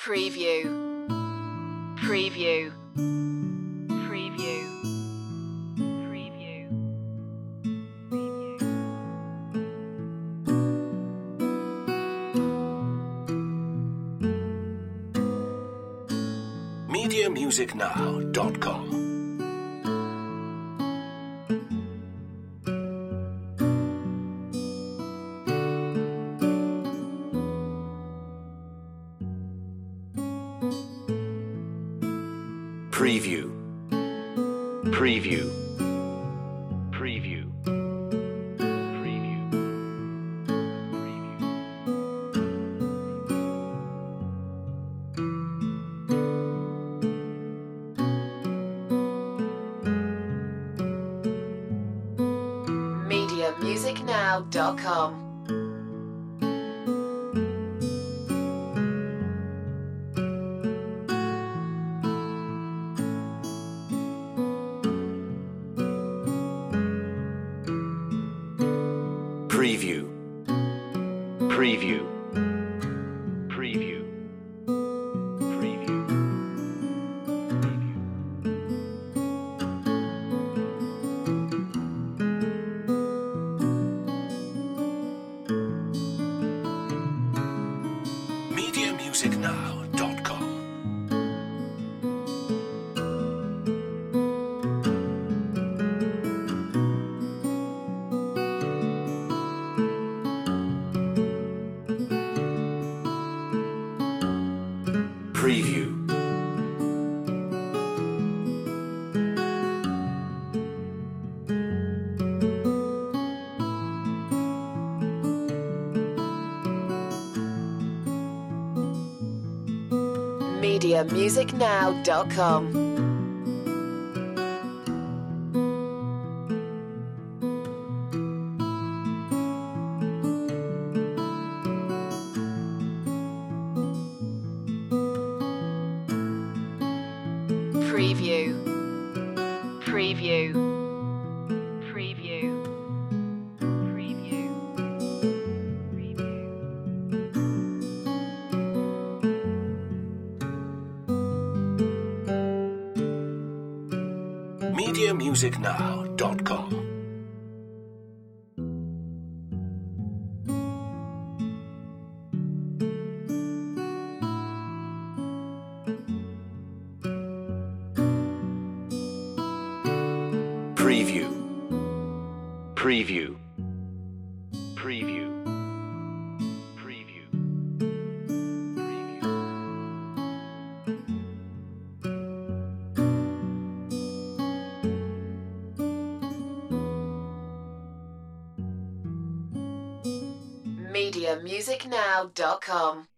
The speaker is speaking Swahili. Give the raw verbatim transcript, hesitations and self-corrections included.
Preview. Preview. Preview. Preview. media music now dot com. Preview. Preview. Preview. Preview. media music now dot com. Preview. Preview. Preview. Preview. media music now dot com. Preview. media music now dot com. Preview. Preview. Preview. Preview. media music now dot com. Preview. Preview. Preview. Preview. media music now dot com.